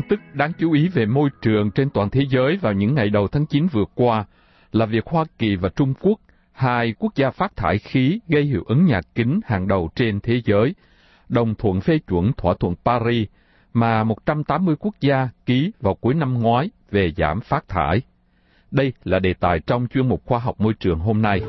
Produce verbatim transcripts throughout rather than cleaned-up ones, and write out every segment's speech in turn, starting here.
tức đáng chú ý về môi trường trên toàn thế giới vào những ngày đầu tháng chín vừa qua là việc Hoa Kỳ và Trung Quốc, hai quốc gia phát thải khí gây hiệu ứng nhà kính hàng đầu trên thế giới, đồng thuận phê chuẩn thỏa thuận Paris mà một trăm tám mươi quốc gia ký vào cuối năm ngoái về giảm phát thải. Đây là đề tài trong chuyên mục khoa học môi trường hôm nay.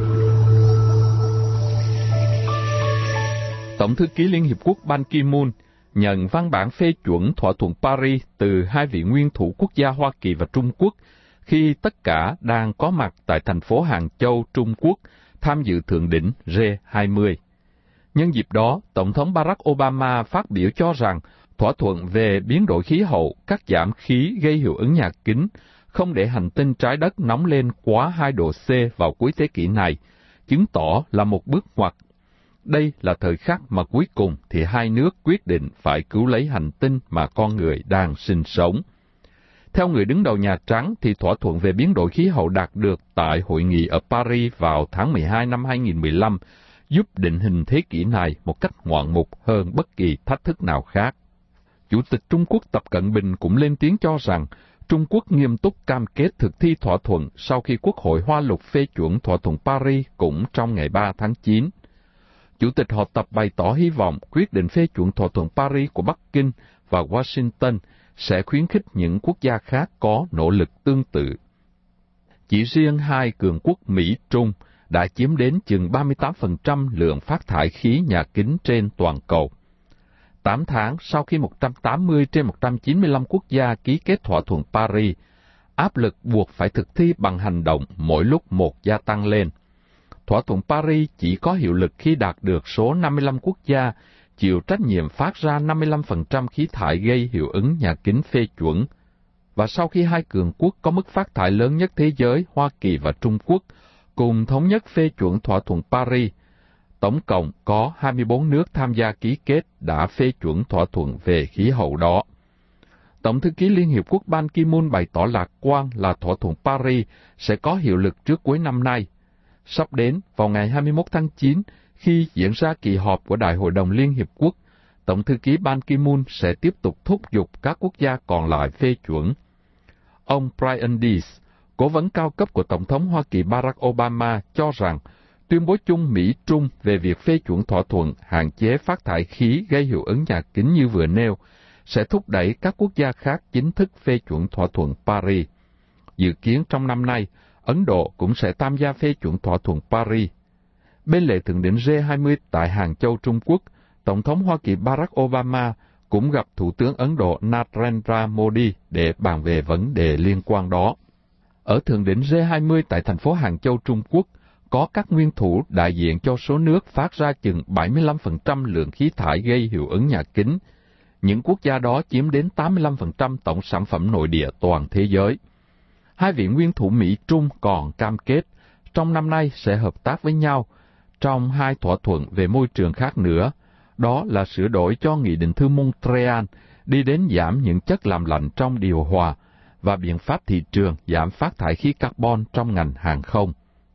Tổng thư ký Liên Hiệp Quốc Ban Ki-moon nhận văn bản phê chuẩn thỏa thuận Paris từ hai vị nguyên thủ quốc gia Hoa Kỳ và Trung Quốc khi tất cả đang có mặt tại thành phố Hàng Châu, Trung Quốc, tham dự thượng đỉnh G hai mươi. Nhân dịp đó, Tổng thống Barack Obama phát biểu cho rằng thỏa thuận về biến đổi khí hậu, cắt giảm khí gây hiệu ứng nhà kính, không để hành tinh trái đất nóng lên quá hai độ C vào cuối thế kỷ này, chứng tỏ là một bước ngoặt. Đây là thời khắc mà cuối cùng thì hai nước quyết định phải cứu lấy hành tinh mà con người đang sinh sống. Theo người đứng đầu Nhà Trắng thì thỏa thuận về biến đổi khí hậu đạt được tại hội nghị ở Paris vào tháng mười hai năm hai nghìn mười lăm giúp định hình thế kỷ này một cách ngoạn mục hơn bất kỳ thách thức nào khác. Chủ tịch Trung Quốc Tập Cận Bình cũng lên tiếng cho rằng Trung Quốc nghiêm túc cam kết thực thi thỏa thuận sau khi Quốc hội Hoa Lục phê chuẩn thỏa thuận Paris cũng trong ngày ba tháng chín. Chủ tịch họ Tập bày tỏ hy vọng quyết định phê chuẩn thỏa thuận Paris của Bắc Kinh và Washington sẽ khuyến khích những quốc gia khác có nỗ lực tương tự. Chỉ riêng hai cường quốc Mỹ-Trung đã chiếm đến chừng ba mươi tám phần trăm lượng phát thải khí nhà kính trên toàn cầu. Tám tháng sau khi một trăm tám mươi trên một trăm chín mươi lăm quốc gia ký kết thỏa thuận Paris, áp lực buộc phải thực thi bằng hành động mỗi lúc một gia tăng lên. Thỏa thuận Paris chỉ có hiệu lực khi đạt được số năm mươi lăm quốc gia chịu trách nhiệm phát ra năm mươi lăm phần trăm khí thải gây hiệu ứng nhà kính phê chuẩn. Và sau khi hai cường quốc có mức phát thải lớn nhất thế giới, Hoa Kỳ và Trung Quốc, cùng thống nhất phê chuẩn thỏa thuận Paris, tổng cộng có hai mươi bốn nước tham gia ký kết đã phê chuẩn thỏa thuận về khí hậu đó. Tổng thư ký Liên Hiệp Quốc Ban Ki-moon bày tỏ lạc quan là thỏa thuận Paris sẽ có hiệu lực trước cuối năm nay. Sắp đến, vào ngày hai mươi mốt tháng chín, khi diễn ra kỳ họp của Đại hội đồng Liên Hiệp Quốc, Tổng thư ký Ban Ki-moon sẽ tiếp tục thúc giục các quốc gia còn lại phê chuẩn. Ông Brian Deese, cố vấn cao cấp của Tổng thống Hoa Kỳ Barack Obama, cho rằng tuyên bố chung Mỹ-Trung về việc phê chuẩn thỏa thuận hạn chế phát thải khí gây hiệu ứng nhà kính như vừa nêu sẽ thúc đẩy các quốc gia khác chính thức phê chuẩn thỏa thuận Paris. Dự kiến trong năm nay, Ấn Độ cũng sẽ tham gia phê chuẩn thỏa thuận Paris. Bên lề thượng đỉnh G hai mươi tại Hàng Châu, Trung Quốc, Tổng thống Hoa Kỳ Barack Obama cũng gặp Thủ tướng Ấn Độ Narendra Modi để bàn về vấn đề liên quan đó. Ở thượng đỉnh G hai mươi tại thành phố Hàng Châu, Trung Quốc, có các nguyên thủ đại diện cho số nước phát ra chừng bảy mươi lăm phần trăm lượng khí thải gây hiệu ứng nhà kính. Những quốc gia đó chiếm đến tám mươi lăm phần trăm tổng sản phẩm nội địa toàn thế giới. Hai vị nguyên thủ Mỹ-Trung còn cam kết trong năm nay sẽ hợp tác với nhau trong hai thỏa thuận về môi trường khác nữa, đó là sửa đổi cho Nghị định thư Montreal đi đến giảm những chất làm lạnh trong điều hòa và biện pháp thị trường giảm phát thải khí carbon trong ngành hàng không.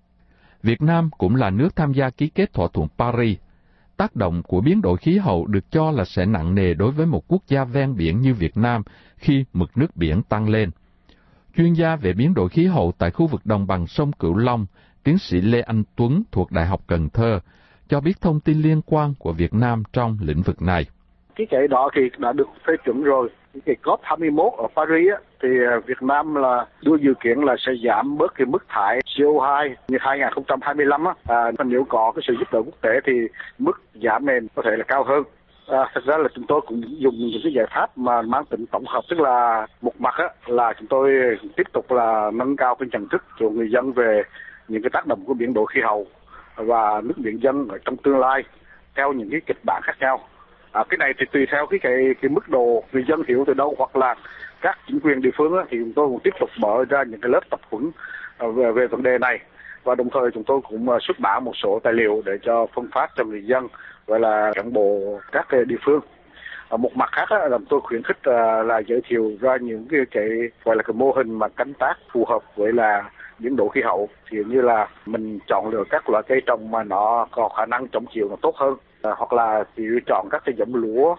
Việt Nam cũng là nước tham gia ký kết thỏa thuận Paris. Tác động của biến đổi khí hậu được cho là sẽ nặng nề đối với một quốc gia ven biển như Việt Nam khi mực nước biển tăng lên. Chuyên gia về biến đổi khí hậu tại khu vực đồng bằng sông Cửu Long, tiến sĩ Lê Anh Tuấn thuộc Đại học Cần Thơ, cho biết thông tin liên quan của Việt Nam trong lĩnh vực này. Cái cái đó thì đã được phê chuẩn rồi. Cái cốp hai mươi mốt ở Paris á, thì Việt Nam là đưa dự kiến là sẽ giảm bớt cái mức thải xê o hai như hai không hai lăm á. À, nếu có cái sự giúp đỡ quốc tế thì mức giảm này có thể là cao hơn. À, thật ra là chúng tôi cũng dùng những cái giải pháp mà mang tính tổng hợp, tức là một mặt á, là chúng tôi tiếp tục là nâng cao cái nhận thức của người dân về những cái tác động của biến đổi khí hậu và nước biển dân ở trong tương lai theo những cái kịch bản khác nhau. À, cái này thì tùy theo cái cái cái mức độ người dân hiểu từ đâu, hoặc là các chính quyền địa phương á, thì chúng tôi cũng tiếp tục mở ra những cái lớp tập huấn về về vấn đề này, và đồng thời chúng tôi cũng xuất bản một số tài liệu để cho phân phát cho người dân gọi là cán bộ các cái địa phương. À, một mặt khác á, là tôi khuyến khích à, là giới thiệu ra những cái, cái gọi là cái mô hình mà canh tác phù hợp với là biến đổi khí hậu, thì như là mình chọn lựa các loại cây trồng mà nó có khả năng chống chịu nó tốt hơn, à, hoặc là chỉ chọn các cái giống lúa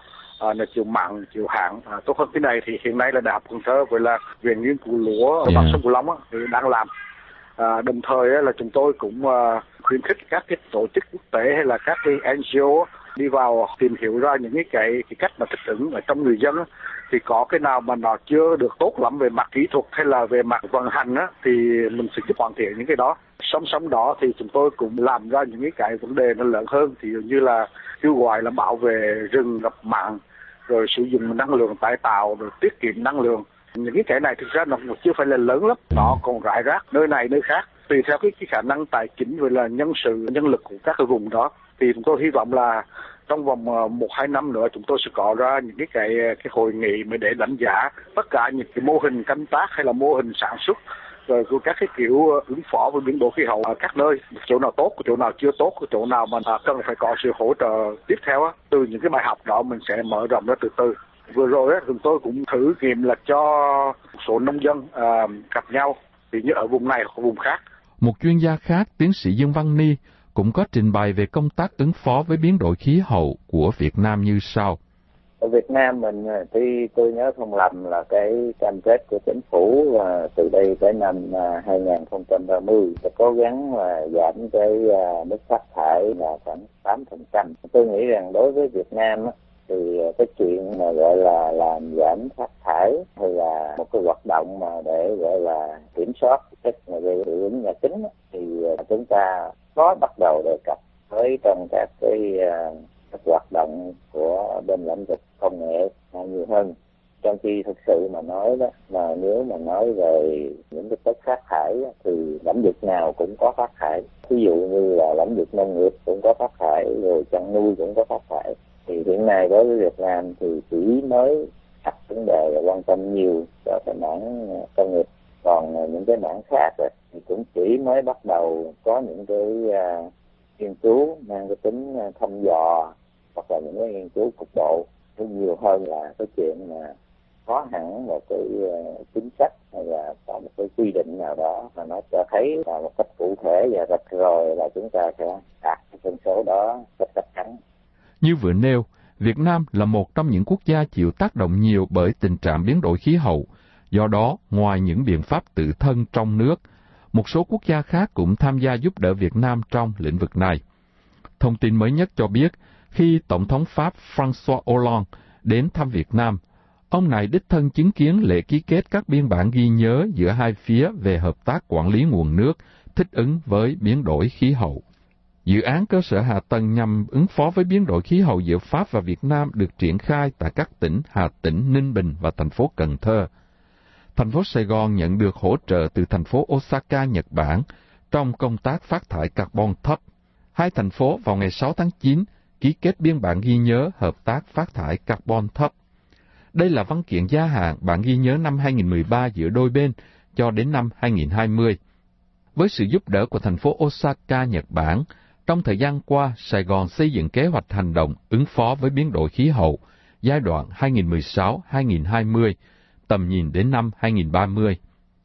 à, là chịu mặn, chịu hạn à, tốt hơn. Cái này thì hiện nay là Đại học Cần Thơ với là Viện Nghiên cứu Lúa ở Bắc Sông Cửu Long á, thì đang làm. À, đồng thời á, là chúng tôi cũng à, khuyến khích các cái tổ chức quốc tế hay là các cái en giê ô đi vào tìm hiểu ra những cái cái, cái cách mà thích ứng ở trong người dân á. Thì có cái nào mà nó chưa được tốt lắm về mặt kỹ thuật hay là về mặt vận hành á, thì mình sẽ giúp hoàn thiện những cái đó. Song song đó thì chúng tôi cũng làm ra những cái cái vấn đề nó lớn hơn, thì như là kêu gọi là bảo vệ rừng ngập mặn, rồi sử dụng năng lượng tái tạo, rồi tiết kiệm năng lượng. Những cái cái này thực ra nó chưa phải là lớn lắm, nó còn rải rác nơi này nơi khác, tùy theo cái, cái khả năng tài chính và là nhân sự nhân lực của các cái vùng đó. Thì chúng tôi hy vọng là trong vòng một hai năm nữa chúng tôi sẽ có ra những cái cái cái hội nghị mà để đánh giá tất cả những cái mô hình canh tác hay là mô hình sản xuất, rồi của các cái kiểu ứng phó với biến đổi khí hậu ở các nơi, chỗ nào tốt, chỗ nào chưa tốt, chỗ nào mà cần phải có sự hỗ trợ tiếp theo á. Từ những cái bài học đó mình sẽ mở rộng ra từ từ. Vừa rồi á, chúng tôi cũng thử nghiệm là cho một số nông dân à, gặp nhau, thì như ở vùng này hoặc vùng khác. Một chuyên gia khác, tiến sĩ Dương Văn Ni, cũng có trình bày về công tác ứng phó với biến đổi khí hậu của Việt Nam như sau. Ở Việt Nam mình, tuy tôi nhớ không lầm là cái cam kết của chính phủ là từ đây tới năm hai không ba mươi sẽ cố gắng là giảm cái mức phát thải là khoảng tám phần trăm. Tôi nghĩ rằng đối với Việt Nam thì cái chuyện mà gọi là làm giảm phát thải hay là một cái hoạt động mà để gọi là kiểm soát chất mà gây hiệu ứng nhà kính thì chúng ta có bắt đầu đề cập với trong các cái các hoạt động của bên lĩnh vực công nghệ nhiều hơn. Trong khi thực sự mà nói đó là nếu mà nói về những cái chất phát thải thì lĩnh vực nào cũng có phát thải. Ví dụ như là lĩnh vực nông nghiệp cũng có phát thải, rồi chăn nuôi cũng có phát thải. Thì hiện nay đối với Việt Nam thì chỉ mới đặt vấn đề và quan tâm nhiều cho cái mảng công nghiệp, còn những cái mảng khác thì cũng chỉ mới bắt đầu có những cái uh, nghiên cứu mang cái tính thăm dò hoặc là những cái nghiên cứu cục bộ, nó nhiều hơn là cái chuyện mà có hẳn một cái uh, chính sách hay là có một cái quy định nào đó mà nó cho thấy là một cách cụ thể và rạch ròi là chúng ta sẽ đạt cái con số đó rất chắc chắn. Như vừa nêu, Việt Nam là một trong những quốc gia chịu tác động nhiều bởi tình trạng biến đổi khí hậu. Do đó, ngoài những biện pháp tự thân trong nước, một số quốc gia khác cũng tham gia giúp đỡ Việt Nam trong lĩnh vực này. Thông tin mới nhất cho biết, khi Tổng thống Pháp François Hollande đến thăm Việt Nam, ông này đích thân chứng kiến lễ ký kết các biên bản ghi nhớ giữa hai phía về hợp tác quản lý nguồn nước, thích ứng với biến đổi khí hậu. Dự án cơ sở hạ tầng nhằm ứng phó với biến đổi khí hậu giữa Pháp và Việt Nam được triển khai tại các tỉnh Hà Tĩnh, Ninh Bình và thành phố Cần Thơ. Thành phố Sài Gòn nhận được hỗ trợ từ thành phố Osaka, Nhật Bản trong công tác phát thải carbon thấp. Hai thành phố vào ngày sáu tháng chín ký kết biên bản ghi nhớ hợp tác phát thải carbon thấp. Đây là văn kiện gia hạn bản ghi nhớ năm hai không một ba giữa đôi bên cho đến năm hai không hai không. Với sự giúp đỡ của thành phố Osaka, Nhật Bản, trong thời gian qua, Sài Gòn xây dựng kế hoạch hành động ứng phó với biến đổi khí hậu giai đoạn hai nghìn không trăm mười sáu đến hai nghìn không trăm hai mươi, tầm nhìn đến năm hai nghìn không trăm ba mươi.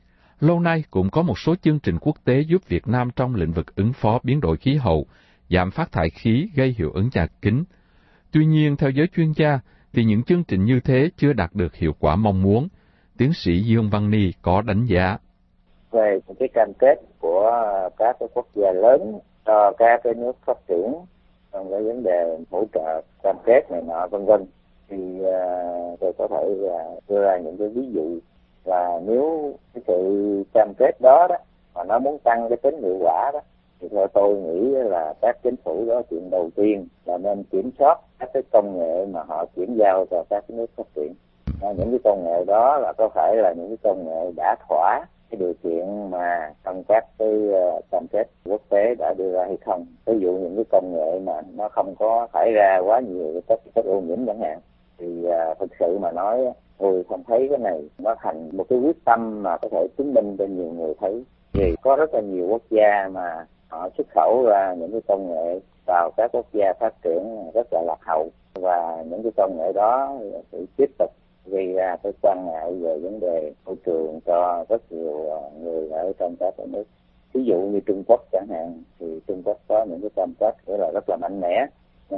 Lâu nay cũng có một số chương trình quốc tế giúp Việt Nam trong lĩnh vực ứng phó biến đổi khí hậu, giảm phát thải khí gây hiệu ứng nhà kính. Tuy nhiên, theo giới chuyên gia, thì những chương trình như thế chưa đạt được hiệu quả mong muốn. Tiến sĩ Dương Văn Ni có đánh giá. Về những cái cam kết của các cái quốc gia lớn cho các cái nước phát triển trong cái vấn đề hỗ trợ cam kết này nọ vân vân, thì uh, tôi có thể uh, đưa ra những cái ví dụ. Và nếu cái sự cam kết đó đó mà nó muốn tăng cái tính hiệu quả đó, thì theo tôi nghĩ là các chính phủ đó chuyện đầu tiên là nên kiểm soát các cái công nghệ mà họ chuyển giao cho các cái nước phát triển. À, những cái công nghệ đó là có phải là những cái công nghệ đã thỏa cái điều kiện mà trong các cái cam kết quốc tế đã đưa ra hay không. Ví dụ những cái công nghệ mà nó không có thải ra quá nhiều cái chất, chất ô nhiễm chẳng hạn, thì uh, thực sự mà nói tôi không thấy cái này nó thành một cái quyết tâm mà có thể chứng minh cho nhiều người thấy. Vì có rất là nhiều quốc gia mà họ xuất khẩu ra những cái công nghệ vào các quốc gia phát triển rất là lạc hậu, và những cái công nghệ đó sẽ tiếp tục gây ra cái quan ngại về vấn đề môi trường cho rất nhiều người ở trong các nước. Ví dụ như Trung Quốc chẳng hạn, thì Trung Quốc có những cái cam kết rất là rất là mạnh mẽ, nhưng mà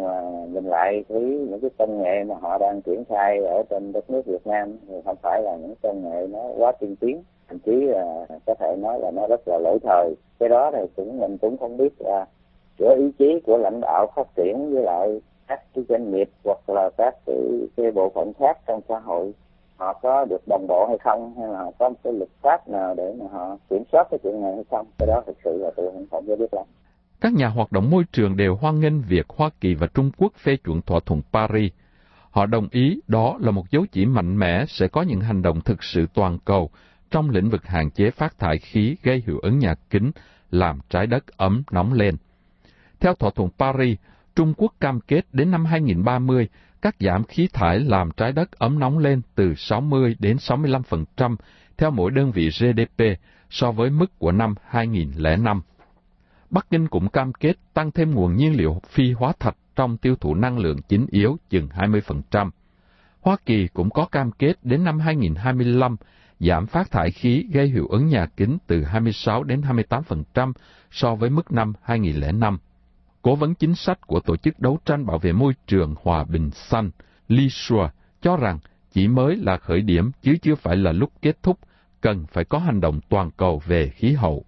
nhìn lại thấy những cái công nghệ mà họ đang triển khai ở trên đất nước Việt Nam thì không phải là những công nghệ nó quá tiên tiến, thậm chí là có thể nói là nó rất là lỗi thời. Cái đó thì cũng mình cũng không biết là giữa ý chí của lãnh đạo phát triển với lại các cái doanh nghiệp hoặc là các cái, cái bộ phận khác trong xã hội họ có được đồng bộ hay không, hay là họ có một cái luật pháp nào để mà họ kiểm soát cái chuyện này hay không. Cái đó thực sự là tôi không, không biết lắm. Các nhà hoạt động môi trường đều hoan nghênh việc Hoa Kỳ và Trung Quốc phê chuẩn thỏa thuận Paris. Họ đồng ý đó là một dấu chỉ mạnh mẽ sẽ có những hành động thực sự toàn cầu trong lĩnh vực hạn chế phát thải khí gây hiệu ứng nhà kính làm trái đất ấm nóng lên. Theo thỏa thuận Paris, Trung Quốc cam kết đến năm hai không ba mươi cắt giảm khí thải làm trái đất ấm nóng lên từ sáu mươi đến sáu mươi lăm phần trăm theo mỗi đơn vị giê đê pê so với mức của năm hai nghìn lẻ năm. Bắc Kinh cũng cam kết tăng thêm nguồn nhiên liệu phi hóa thạch trong tiêu thụ năng lượng chính yếu chừng hai mươi phần trăm. Hoa Kỳ cũng có cam kết đến năm hai nghìn hai mươi lăm giảm phát thải khí gây hiệu ứng nhà kính từ hai mươi sáu đến hai mươi tám phần trăm so với mức năm hai nghìn lẻ năm. Cố vấn chính sách của Tổ chức Đấu tranh Bảo vệ Môi trường Hòa bình Xanh, Li Shua, cho rằng chỉ mới là khởi điểm chứ chưa phải là lúc kết thúc, cần phải có hành động toàn cầu về khí hậu.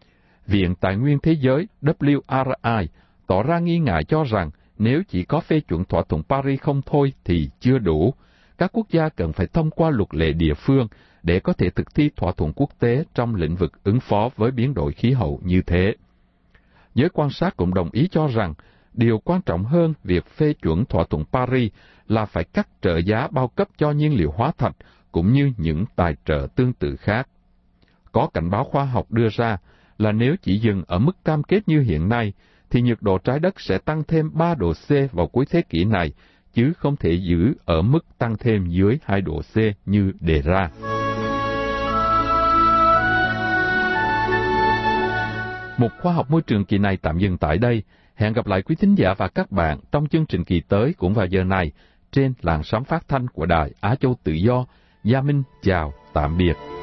Viện Tài nguyên Thế giới W R I tỏ ra nghi ngại cho rằng nếu chỉ có phê chuẩn thỏa thuận Paris không thôi thì chưa đủ. Các quốc gia cần phải thông qua luật lệ địa phương để có thể thực thi thỏa thuận quốc tế trong lĩnh vực ứng phó với biến đổi khí hậu như thế. Giới quan sát cũng đồng ý cho rằng điều quan trọng hơn việc phê chuẩn thỏa thuận Paris là phải cắt trợ giá bao cấp cho nhiên liệu hóa thạch cũng như những tài trợ tương tự khác. Có cảnh báo khoa học đưa ra là nếu chỉ dừng ở mức cam kết như hiện nay, thì nhiệt độ trái đất sẽ tăng thêm ba độ C vào cuối thế kỷ này, chứ không thể giữ ở mức tăng thêm dưới hai độ C như đề ra. Mục Khoa học Môi trường kỳ này tạm dừng tại đây. Hẹn gặp lại quý thính giả và các bạn trong chương trình kỳ tới cũng vào giờ này trên làn sóng phát thanh của Đài Á Châu Tự Do. Gia Minh chào, tạm biệt.